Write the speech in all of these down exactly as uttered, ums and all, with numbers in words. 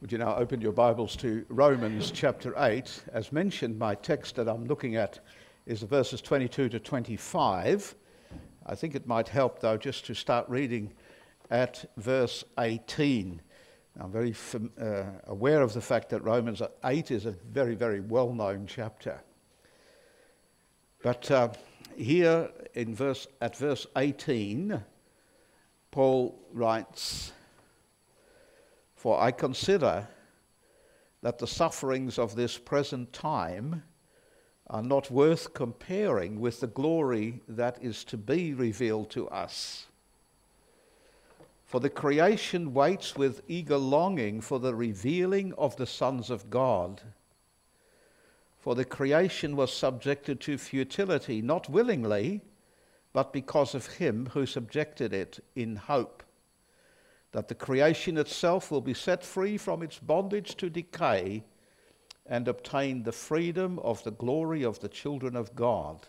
Would you now open your Bibles to Romans chapter eight? As mentioned, my text that I'm looking at is verses twenty-two to twenty-five. I think it might help, though, just to start reading at verse eighteen. I'm very fam- uh, aware of the fact that Romans eight is a very, very well-known chapter. But uh, here in verse at verse eighteen, Paul writes, "For I consider that the sufferings of this present time are not worth comparing with the glory that is to be revealed to us. For the creation waits with eager longing for the revealing of the sons of God. For the creation was subjected to futility, not willingly, but because of him who subjected it, in hope that the creation itself will be set free from its bondage to decay and obtain the freedom of the glory of the children of God.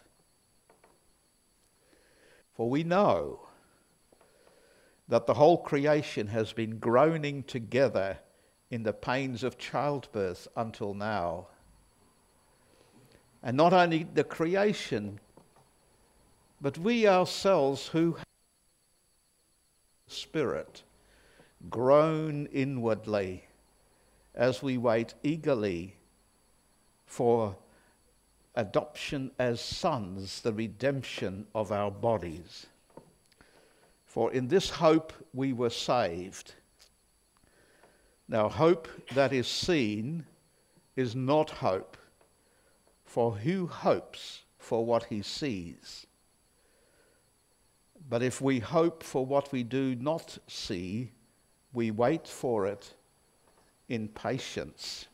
For we know that the whole creation has been groaning together in the pains of childbirth until now. And not only the creation, but we ourselves who have the Spirit groan inwardly as we wait eagerly for adoption as sons, the redemption of our bodies. For in this hope we were saved. Now hope that is seen is not hope, for who hopes for what he sees? But if we hope for what we do not see, we wait for it in patience."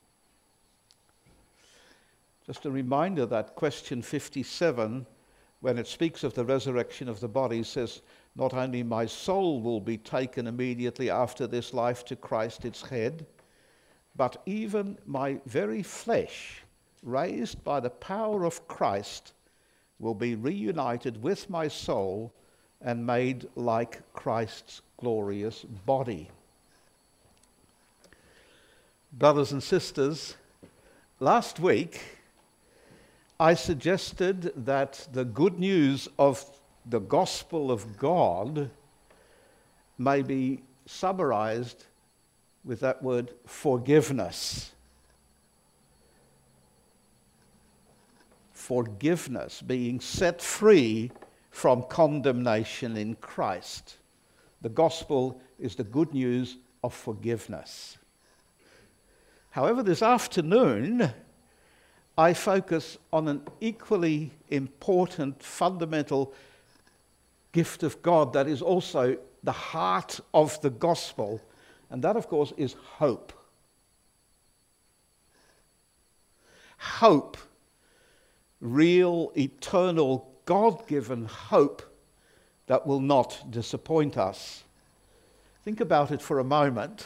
Just a reminder that question fifty-seven, when it speaks of the resurrection of the body, says, "Not only my soul will be taken immediately after this life to Christ its head, but even my very flesh, raised by the power of Christ, will be reunited with my soul and made like Christ's glorious body." Brothers and sisters, last week I suggested that the good news of the gospel of God may be summarized with that word forgiveness. Forgiveness, being set free from condemnation in Christ. The gospel is the good news of forgiveness. However, this afternoon, I focus on an equally important, fundamental gift of God that is also the heart of the gospel, and that, of course, is hope. Hope, real, eternal, God-given hope that will not disappoint us. Think about it for a moment.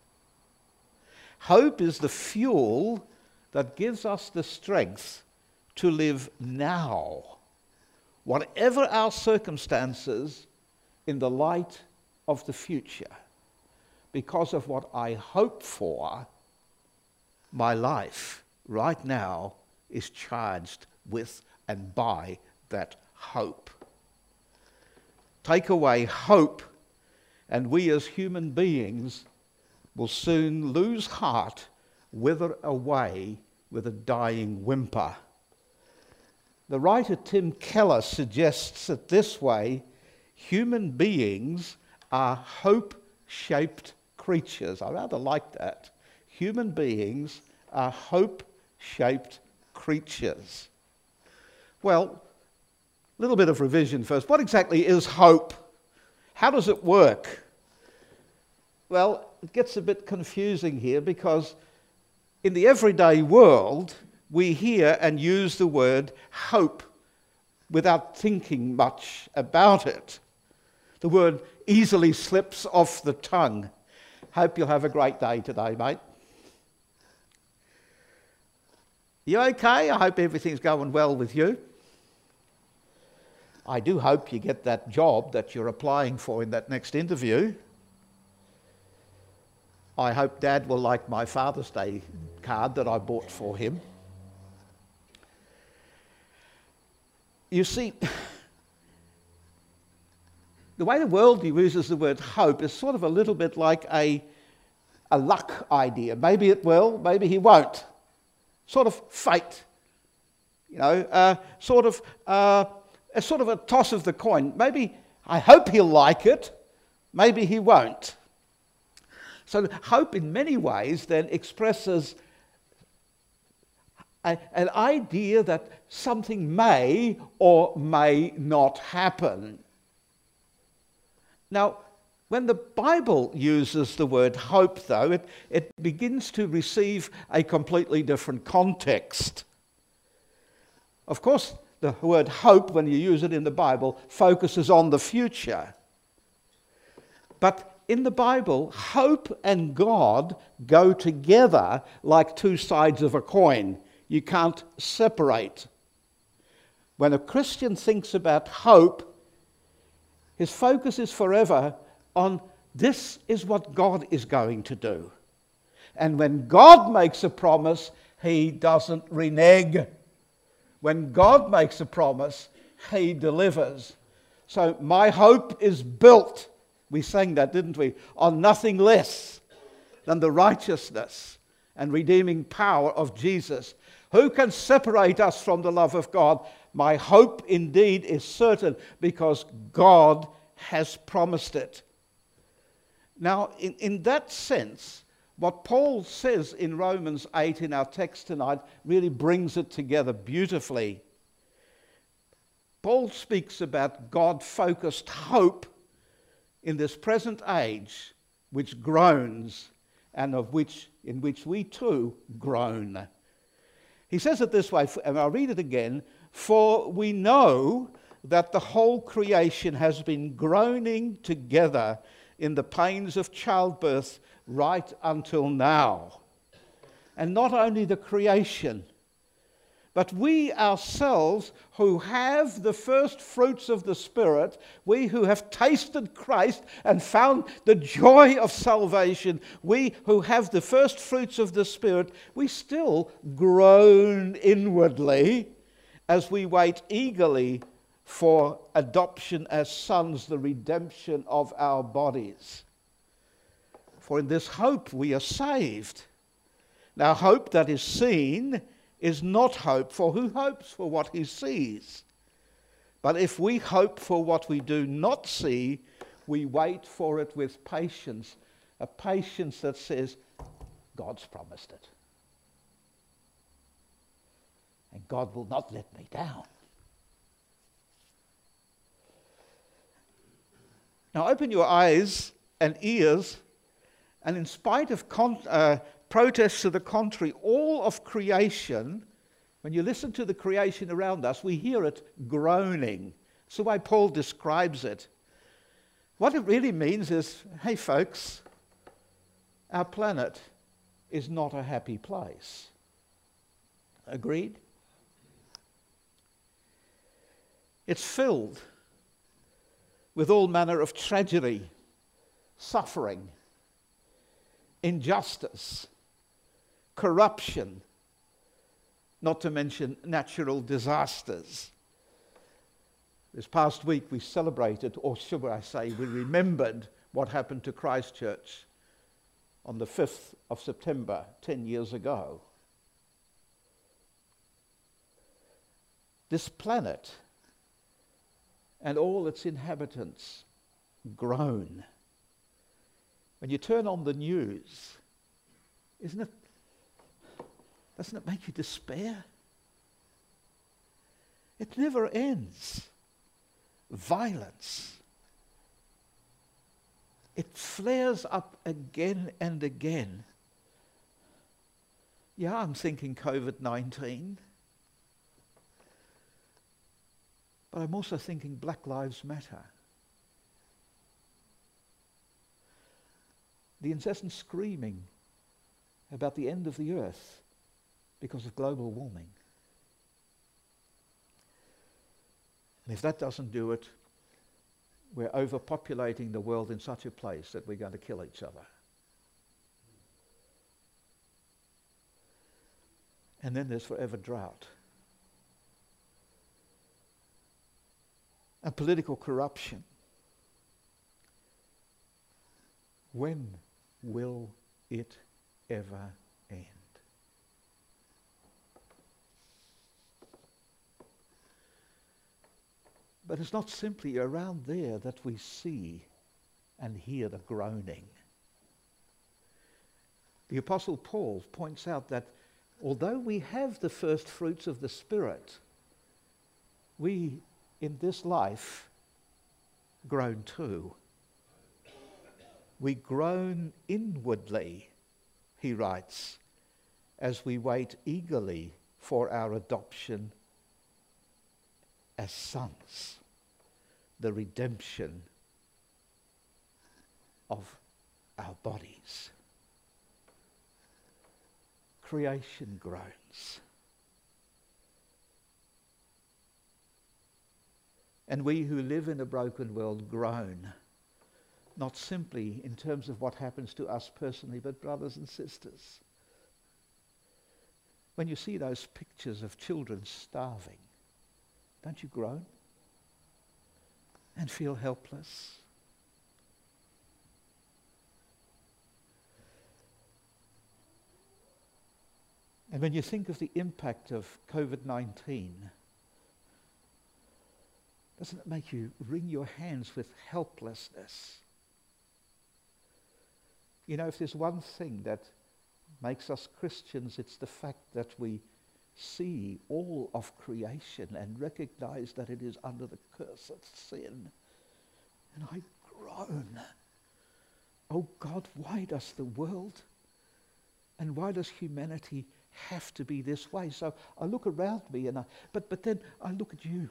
Hope is the fuel that gives us the strength to live now, whatever our circumstances, in the light of the future. Because of what I hope for, my life right now is charged with and by that hope. Take away hope, and we as human beings will soon lose heart, wither away with a dying whimper. The writer Tim Keller suggests it this way: human beings are hope-shaped creatures. I rather like that. Human beings are hope-shaped creatures. Well, a little bit of revision first. What exactly is hope? How does it work? Well, it gets a bit confusing here because in the everyday world, we hear and use the word hope without thinking much about it. The word easily slips off the tongue. Hope you'll have a great day today, mate. You okay? I hope everything's going well with you. I do hope you get that job that you're applying for in that next interview. I hope Dad will like my Father's Day card that I bought for him. You see, the way the world uses the word hope is sort of a little bit like a, a luck idea. Maybe it will, maybe he won't. Sort of fate. You know, uh, sort of uh, a sort of a toss of the coin. Maybe I hope he'll like it, maybe he won't. So hope in many ways then expresses a, an idea that something may or may not happen. Now, when the Bible uses the word hope, though, it, it begins to receive a completely different context. Of course, the word hope, when you use it in the Bible, focuses on the future. But in the Bible, hope and God go together like two sides of a coin. You can't separate. When a Christian thinks about hope, his focus is forever on this is what God is going to do. And when God makes a promise, he doesn't renege. When God makes a promise, he delivers. So my hope is built, we sang that, didn't we, on nothing less than the righteousness and redeeming power of Jesus. Who can separate us from the love of God? My hope indeed is certain because God has promised it. Now, in, in that sense, what Paul says in Romans eight in our text tonight really brings it together beautifully. Paul speaks about God-focused hope in this present age, which groans, and of which in which we too groan. He says it this way, and I'll read it again, for we know that the whole creation has been groaning together in the pains of childbirth right until now. And not only the creation, but we ourselves who have the first fruits of the Spirit, we who have tasted Christ and found the joy of salvation, we who have the first fruits of the Spirit, we still groan inwardly as we wait eagerly for adoption as sons, the redemption of our bodies. For in this hope we are saved. Now, hope that is seen is not hope, for who hopes for what he sees? But if we hope for what we do not see, we wait for it with patience, a patience that says, God's promised it. And God will not let me down. Now open your eyes and ears, and in spite of con- uh, protests to the contrary, all of creation, when you listen to the creation around us, we hear it groaning. That's the way Paul describes it. What it really means is, hey folks, our planet is not a happy place. Agreed? It's filled with all manner of tragedy, suffering, injustice, corruption, not to mention natural disasters. This past week we celebrated, or should I say, we remembered what happened to Christchurch on the fifth of September, ten years ago. This planet and all its inhabitants groan. When you turn on the news, isn't it, doesn't it make you despair? It never ends. Violence. It flares up again and again. Yeah, I'm thinking covid nineteen. But I'm also thinking Black Lives Matter. The incessant screaming about the end of the earth because of global warming. And if that doesn't do it, we're overpopulating the world in such a place that we're going to kill each other. And then there's forever drought. And political corruption. When will it ever end? But it's not simply around there that we see and hear the groaning. The Apostle Paul points out that although we have the first fruits of the Spirit, we in this life groan too. We groan inwardly, he writes, as we wait eagerly for our adoption as sons, the redemption of our bodies. Creation groans. And we who live in a broken world groan, not simply in terms of what happens to us personally, but brothers and sisters. When you see those pictures of children starving, don't you groan and feel helpless? And when you think of the impact of covid nineteen, doesn't it make you wring your hands with helplessness? You know, if there's one thing that makes us Christians, it's the fact that we see all of creation and recognize that it is under the curse of sin. And I groan. Oh God, why does the world and why does humanity have to be this way? So I look around me and I, but, but then I look at you.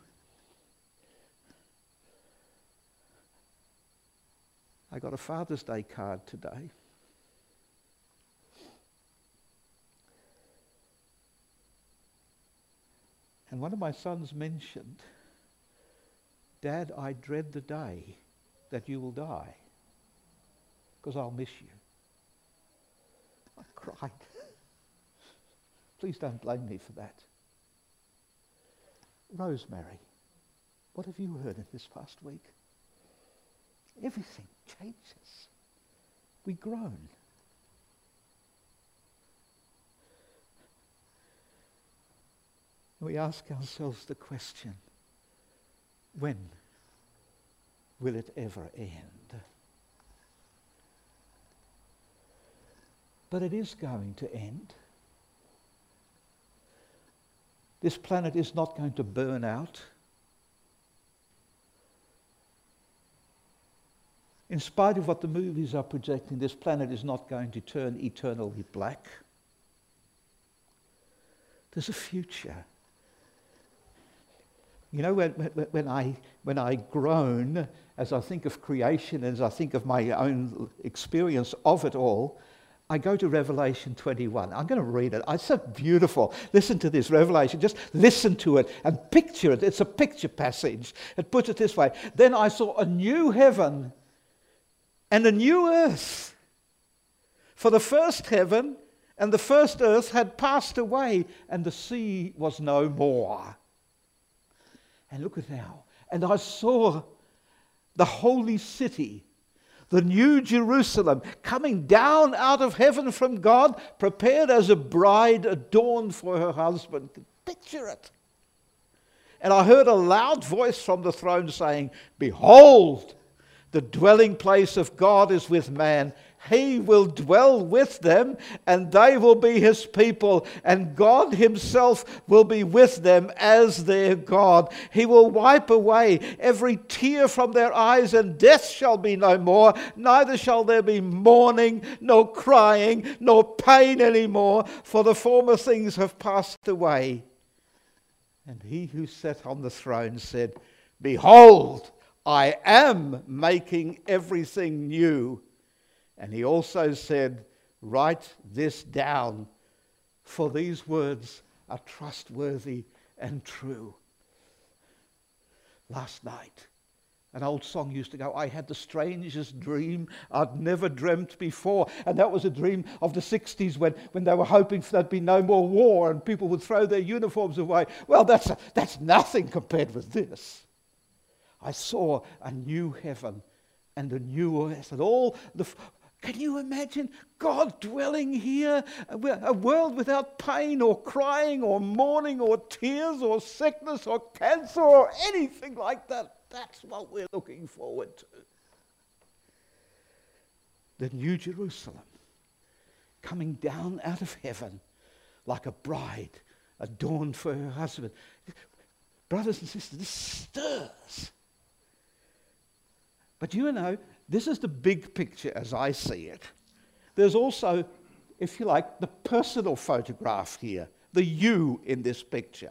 I got a Father's Day card today. And one of my sons mentioned, Dad, I dread the day that you will die because I'll miss you. I cried. Please don't blame me for that. Rosemary, what have you heard in this past week? Everything changes. We groan. We ask ourselves the question, when will it ever end? But it is going to end. This planet is not going to burn out. In spite of what the movies are projecting, this planet is not going to turn eternally black. There's a future. You know, when, when, I, when I groan, as I think of creation, as I think of my own experience of it all, I go to Revelation twenty-one. I'm going to read it. It's so beautiful. Listen to this, Revelation. Just listen to it and picture it. It's a picture passage. It puts it this way. Then I saw a new heaven and a new earth. For the first heaven and the first earth had passed away, and the sea was no more. And look at now. And I saw the holy city, the new Jerusalem, coming down out of heaven from God, prepared as a bride adorned for her husband. Picture it. And I heard a loud voice from the throne saying, Behold, the dwelling place of God is with man. He will dwell with them, and they will be his people, and God himself will be with them as their God. He will wipe away every tear from their eyes, and death shall be no more. Neither shall there be mourning, nor crying, nor pain any more, for the former things have passed away. And he who sat on the throne said, Behold, I am making everything new. And he also said, Write this down, for these words are trustworthy and true. Last night, An old song used to go, I had the strangest dream I'd never dreamt before. And that was a dream of the sixties when, when they were hoping there'd be no more war and people would throw their uniforms away. Well, that's, a, that's nothing compared with this. I saw a new heaven and a new earth. And all the... Can you imagine God dwelling here? A world without pain or crying or mourning or tears or sickness or cancer or anything like that. That's what we're looking forward to. The New Jerusalem coming down out of heaven like a bride adorned for her husband. Brothers and sisters, this stirs. But you know, this is the big picture as I see it. There's also, if you like, the personal photograph here, the you in this picture.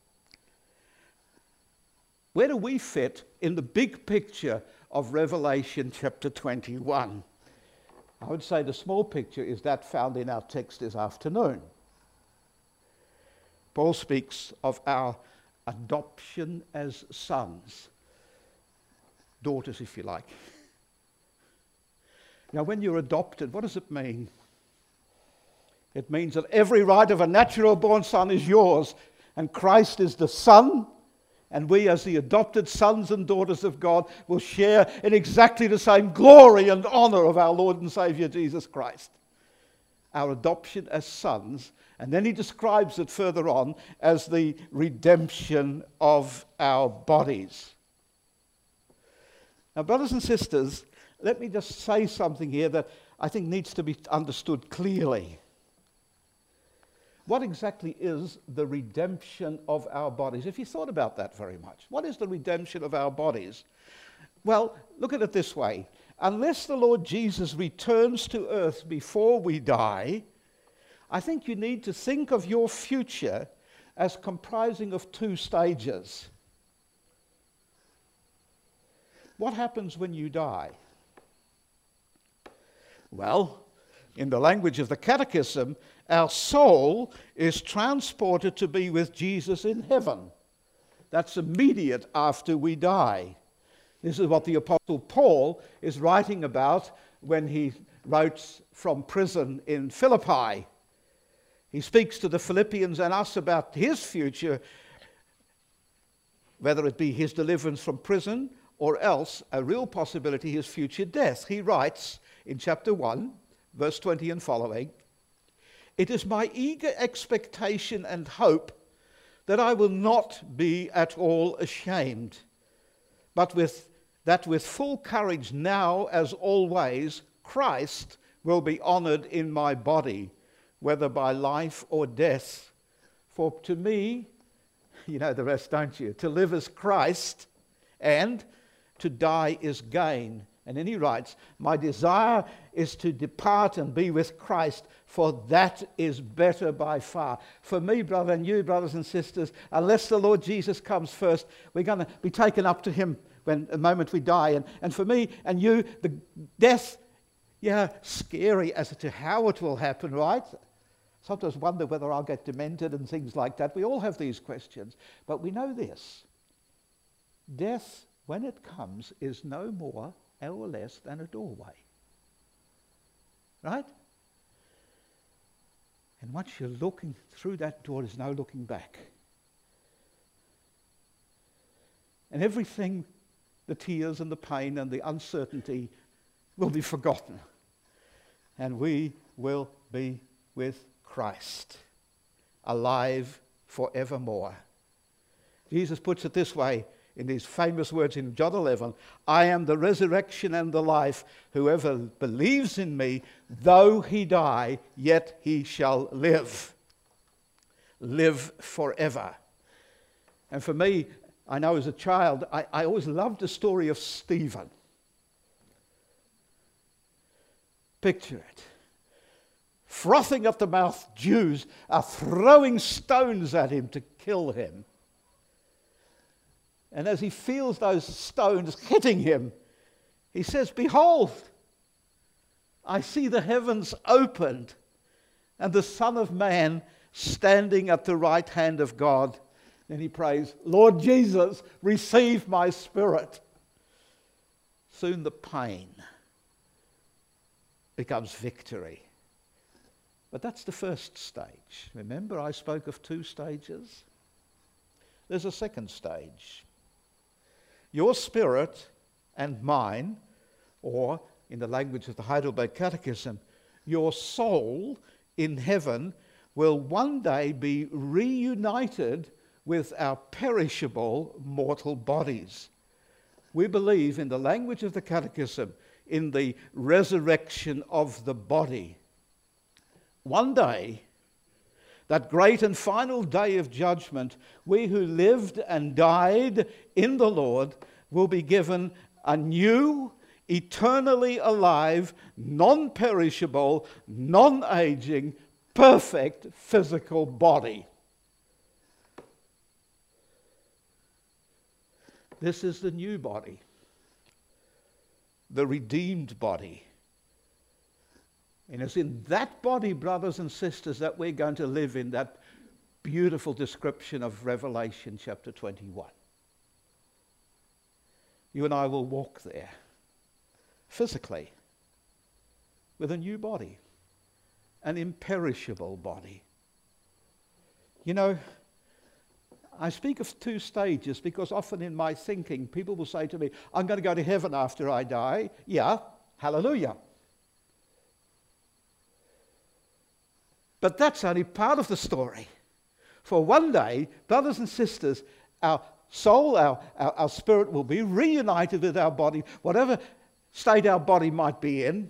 Where do we fit in the big picture of Revelation chapter twenty-one? I would say the small picture is that found in our text this afternoon. Paul speaks of our adoption as sons, daughters if you like. Now, when you're adopted, what does it mean? It means that every right of a natural-born son is yours, and Christ is the Son, and we as the adopted sons and daughters of God will share in exactly the same glory and honor of our Lord and Savior Jesus Christ. Our adoption as sons, and then he describes it further on as the redemption of our bodies. Now, brothers and sisters, let me just say something here that I think needs to be understood clearly. What exactly is the redemption of our bodies? If you thought about that very much, what is the redemption of our bodies? Well, look at it this way. Unless the Lord Jesus returns to earth before we die, I think you need to think of your future as comprising of two stages. What happens when you die? Well, in the language of the Catechism, our soul is transported to be with Jesus in heaven. That's immediate after we die. This is what the Apostle Paul is writing about when he wrote from prison in Philippi. He speaks to the Philippians and us about his future, whether it be his deliverance from prison or else a real possibility, his future death. He writes in chapter one, verse twenty and following, "It is my eager expectation and hope that I will not be at all ashamed, but with that with full courage now as always, Christ will be honored in my body, whether by life or death. For to me," you know the rest, don't you? "To live is Christ, and to die is gain." And then he writes, "My desire is to depart and be with Christ, for that is better by far." For me, brother, and you, brothers and sisters, unless the Lord Jesus comes first, we're going to be taken up to him when the moment we die. And, and for me and you, the death, yeah, scary as to how it will happen, right? Sometimes wonder whether I'll get demented and things like that. We all have these questions. But we know this. Death, when it comes, is no more or less than a doorway. Right? And once you're looking through that door, there's no looking back. And everything, the tears and the pain and the uncertainty will be forgotten. And we will be with Christ, alive forevermore. Jesus puts it this way in these famous words in John eleven, "I am the resurrection and the life. Whoever believes in me, though he die, yet he shall live." Live forever. And for me, I know as a child, I, I always loved the story of Stephen. Picture it. Frothing at the mouth, Jews are throwing stones at him to kill him. And as he feels those stones hitting him, he says, "Behold, I see the heavens opened and the Son of Man standing at the right hand of God." Then he prays, "Lord Jesus, receive my spirit." soon the pain becomes victory. But that's the first stage. Remember, I spoke of two stages? There's a second stage. Your spirit and mine, or in the language of the Heidelberg Catechism, your soul in heaven will one day be reunited with our perishable mortal bodies. We believe, in the language of the Catechism, in the resurrection of the body. One day, that great and final day of judgment, we who lived and died in the Lord will be given a new, eternally alive, non-perishable, non-aging, perfect physical body. This is the new body, the redeemed body. And it's in that body, brothers and sisters, that we're going to live in that beautiful description of Revelation chapter twenty-one. You and I will walk there physically with a new body, an imperishable body. You know, I speak of two stages because often in my thinking people will say to me, I'm going to go to heaven after I die. Yeah, hallelujah. But that's only part of the story. For one day, brothers and sisters, our soul, our, our, our spirit will be reunited with our body, whatever state our body might be in.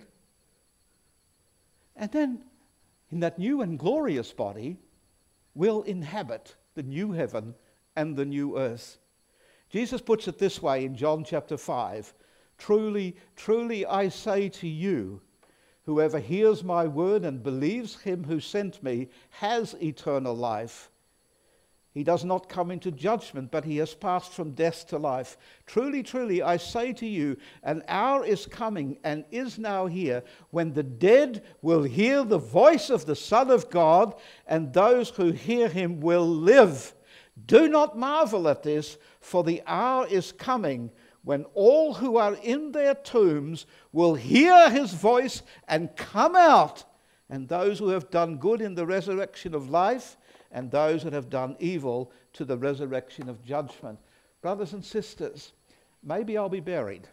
And then, in that new and glorious body, we'll inhabit the new heaven and the new earth. Jesus puts it this way in John chapter five. Truly, truly I say to you, whoever hears my word and believes him who sent me has eternal life. He does not come into judgment, but he has passed from death to life. Truly, truly, I say to you, an hour is coming and is now here when the dead will hear the voice of the Son of God, and those who hear him will live. Do not marvel at this, for the hour is coming when all who are in their tombs will hear his voice and come out, and those who have done good in the resurrection of life, and those that have done evil to the resurrection of judgment. Brothers and sisters, maybe I'll be buried.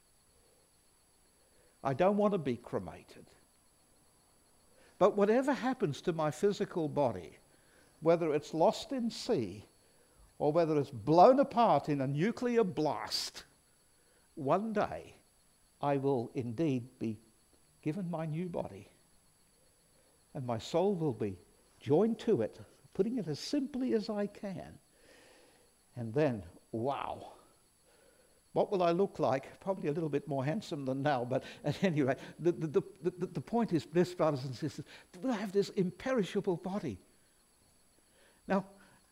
I don't want to be cremated. But whatever happens to my physical body, whether it's lost in sea or whether it's blown apart in a nuclear blast, one day I will indeed be given my new body, and my soul will be joined to it, putting it as simply as I can. And then, wow, what will I look like? Probably a little bit more handsome than now, but at any rate, the, the, the, the, the point is this, brothers and sisters, we'll have this imperishable body. Now,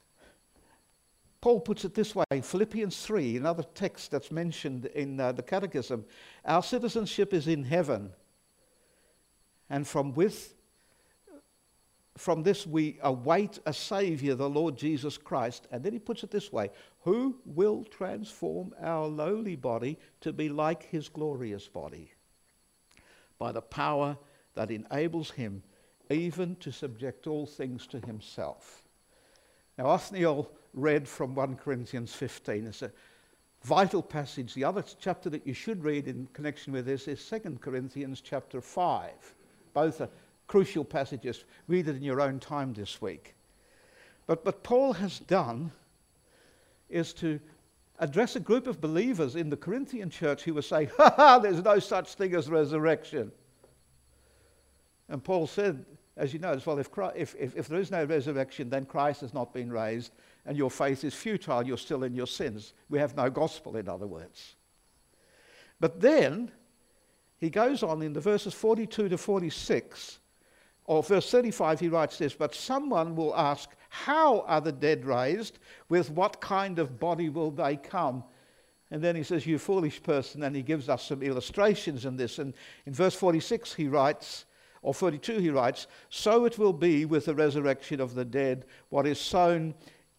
Paul puts it this way, Philippians three, another text that's mentioned in uh, the Catechism. Our citizenship is in heaven, and from with From this we await a Saviour, the Lord Jesus Christ. And then he puts it this way, who will transform our lowly body to be like his glorious body, by the power that enables him even to subject all things to himself. Now, Othniel read from First Corinthians fifteen. It's a vital passage. The other chapter that you should read in connection with this is Second Corinthians chapter five. Both are crucial passages. Read it in your own time this week. But what Paul has done is to address a group of believers in the Corinthian church who were saying, ha ha, there's no such thing as resurrection. And Paul said, as you know, well, if, Christ, if, if, if there is no resurrection, then Christ has not been raised, and your faith is futile, you're still in your sins. We have no gospel, in other words. But then, he goes on in the verses forty-two to forty-six, or verse thirty-five, he writes this, but someone will ask, how are the dead raised? With what kind of body will they come? And then he says, you foolish person, and he gives us some illustrations in this. And in verse forty-six he writes, or forty-two he writes, so it will be with the resurrection of the dead. What is sown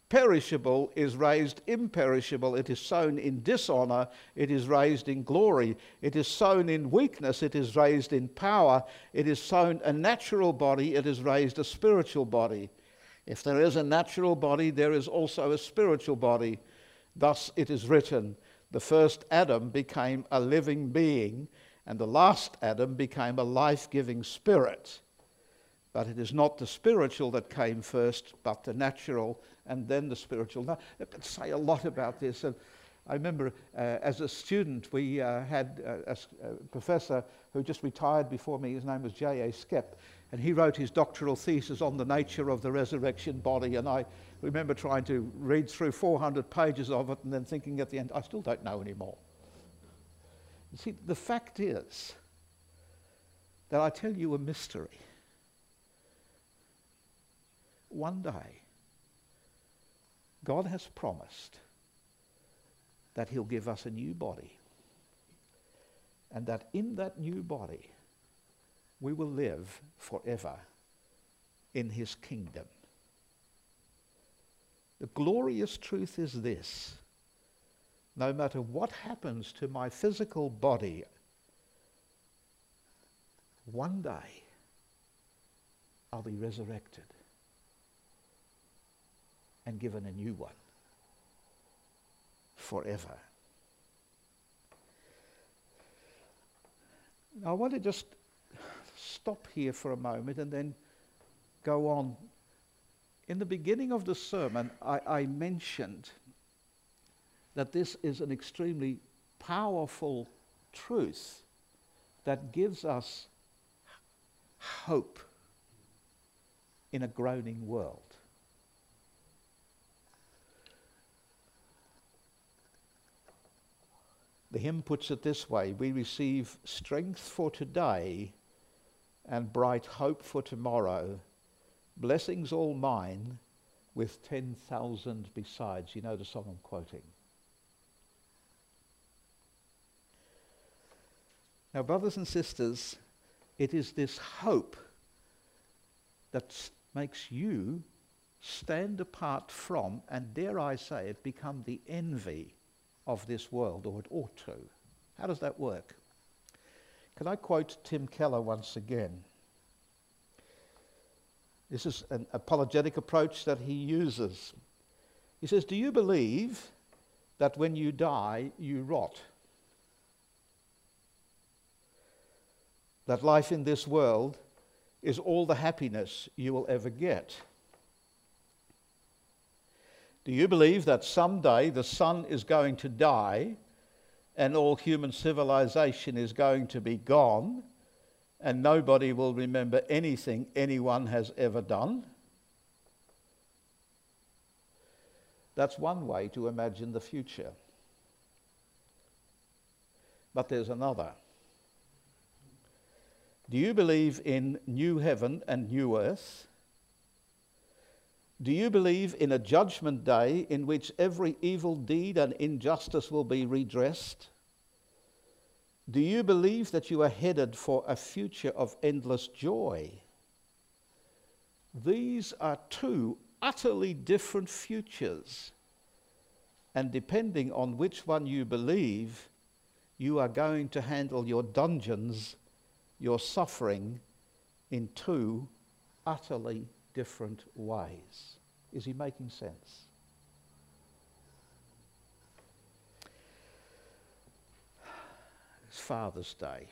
perishable is raised imperishable. It is sown in dishonor, it is raised in glory. It is sown in weakness, it is raised in power. It is sown a natural body, it is raised a spiritual body. If there is a natural body, there is also a spiritual body. Thus it is written, the first Adam became a living being, and the last Adam became a life-giving spirit. But it is not the spiritual that came first, but the natural, and then the spiritual. Now, I could say a lot about this. And I remember uh, as a student, we uh, had a, a, a professor who just retired before me. His name was J A Skep, and he wrote his doctoral thesis on the nature of the resurrection body. And I remember trying to read through four hundred pages of it and then thinking at the end, I still don't know anymore. You see, the fact is that I tell you a mystery. One day, God has promised that he'll give us a new body, and that in that new body we will live forever in his kingdom. The glorious truth is this: no matter what happens to my physical body, one day I'll be resurrected and given a new one forever. Now, I want to just stop here for a moment and then go on. In the beginning of the sermon, I, I mentioned that this is an extremely powerful truth that gives us hope in a groaning world. The hymn puts it this way: we receive strength for today and bright hope for tomorrow, blessings all mine with ten thousand besides. You know the song I'm quoting. Now, brothers and sisters, it is this hope that makes you stand apart from, and dare I say it, become the envy of this world, or it ought to. How does that work? Can I quote Tim Keller once again? This is an apologetic approach that he uses. He says, do you believe that when you die, you rot? That life in this world is all the happiness you will ever get? Do you believe that someday the sun is going to die and all human civilization is going to be gone and nobody will remember anything anyone has ever done? That's one way to imagine the future. But there's another. Do you believe in new heaven and new earth? Do you believe in a judgment day in which every evil deed and injustice will be redressed? Do you believe that you are headed for a future of endless joy? These are two utterly different futures, and depending on which one you believe, you are going to handle your dungeons, your suffering, in two utterly different ways. Is he making sense? It's Father's Day.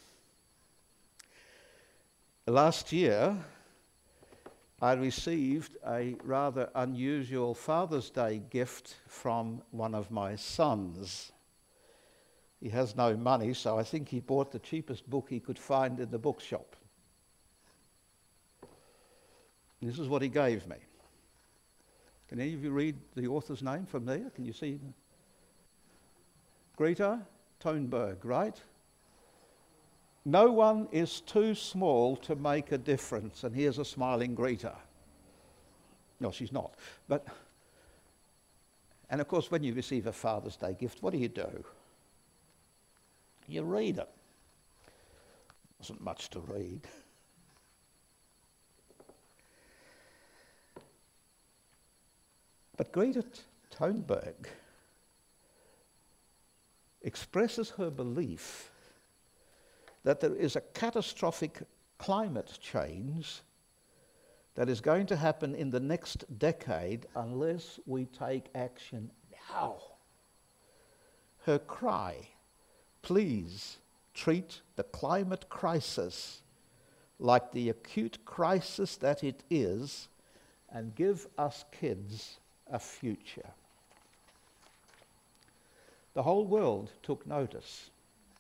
Last year, I received a rather unusual Father's Day gift from one of my sons. He has no money, so I think he bought the cheapest book he could find in the bookshop. This is what he gave me. Can any of you read the author's name from there? Can you see? Greta Thunberg, right? No one is too small to make a difference. And here's a smiling Greta. No, she's not. But, and of course, when you receive a Father's Day gift, what do you do? You read it. Wasn't much to read. But Greta Thunberg expresses her belief that there is a catastrophic climate change that is going to happen in the next decade unless we take action now. Her cry, please treat the climate crisis like the acute crisis that it is and give us kids a future. The whole world took notice.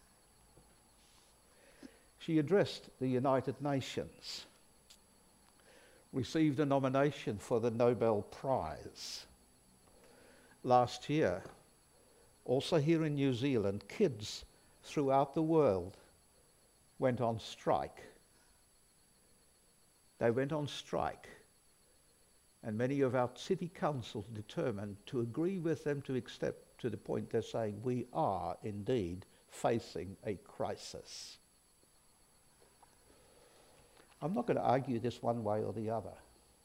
She addressed the United Nations, received a nomination for the Nobel Prize. Last year, also here in New Zealand, kids throughout the world went on strike. They went on strike, and many of our city councils determined to agree with them to accept to the point they're saying we are indeed facing a crisis. I'm not going to argue this one way or the other.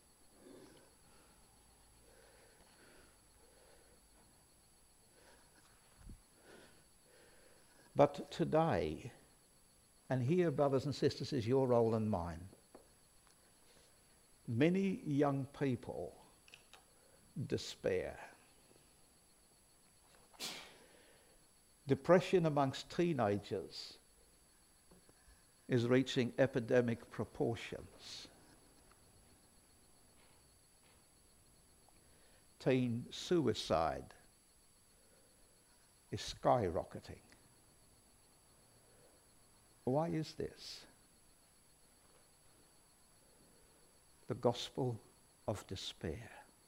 But today, and here, brothers and sisters, is your role and mine. Many young people despair. Depression amongst teenagers is reaching epidemic proportions. Teen suicide is skyrocketing. Why is this? The gospel of despair.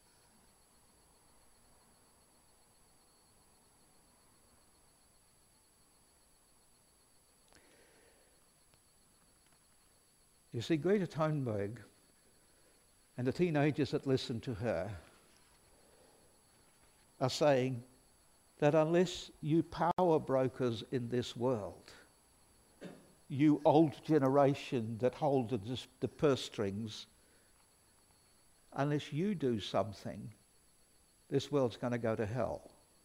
You see, Greta Thunberg and the teenagers that listen to her are saying that unless you power brokers in this world, you old generation that hold the, the purse strings, unless you do something, this world's going to go to hell.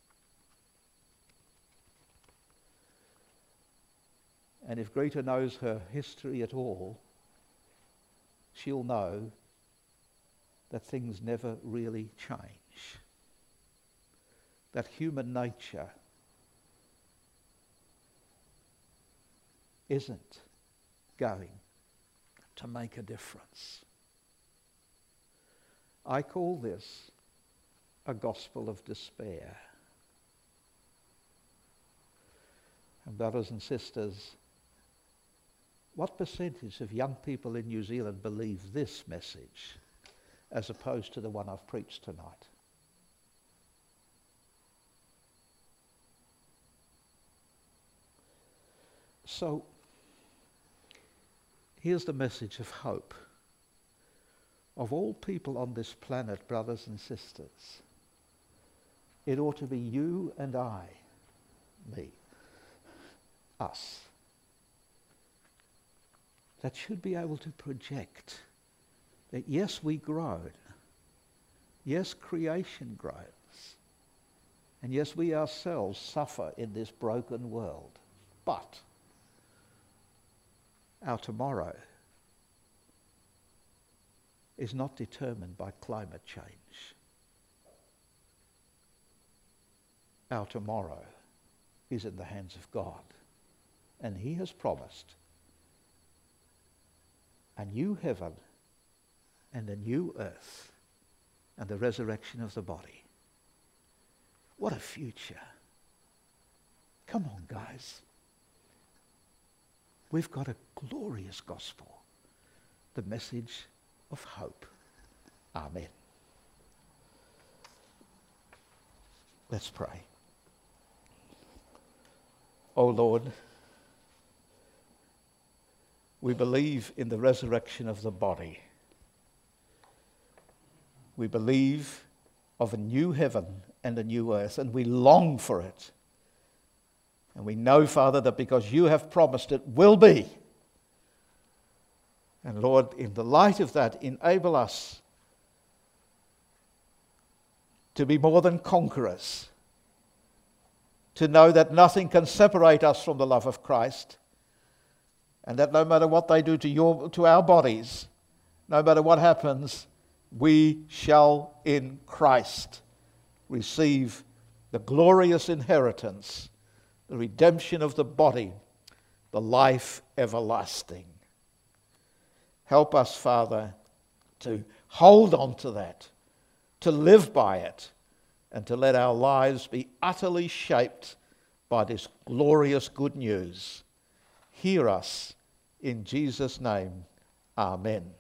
And if Greta knows her history at all, she'll know that things never really change. That human nature isn't going to make a difference. I call this a gospel of despair. And brothers and sisters, what percentage of young people in New Zealand believe this message as opposed to the one I've preached tonight? So, here's the message of hope. Of all people on this planet, brothers and sisters, it ought to be you and I, me, us, that should be able to project that yes, we groan, yes, creation groans, and yes, we ourselves suffer in this broken world, but our tomorrow is not determined by climate change. Our tomorrow is in the hands of God, and He has promised a new heaven and a new earth and the resurrection of the body. What a future. Come on, guys. We've got a glorious gospel, the message of hope. Amen. Let's pray. O Lord, we believe in the resurrection of the body. We believe of a new heaven and a new earth, and we long for it. And we know, Father, that because you have promised it will be. And Lord, in the light of that, enable us to be more than conquerors, to know that nothing can separate us from the love of Christ, and that no matter what they do to your, to our bodies, no matter what happens, we shall in Christ receive the glorious inheritance, the redemption of the body, the life everlasting. Help us, Father, to hold on to that, to live by it, and to let our lives be utterly shaped by this glorious good news. Hear us in Jesus' name. Amen.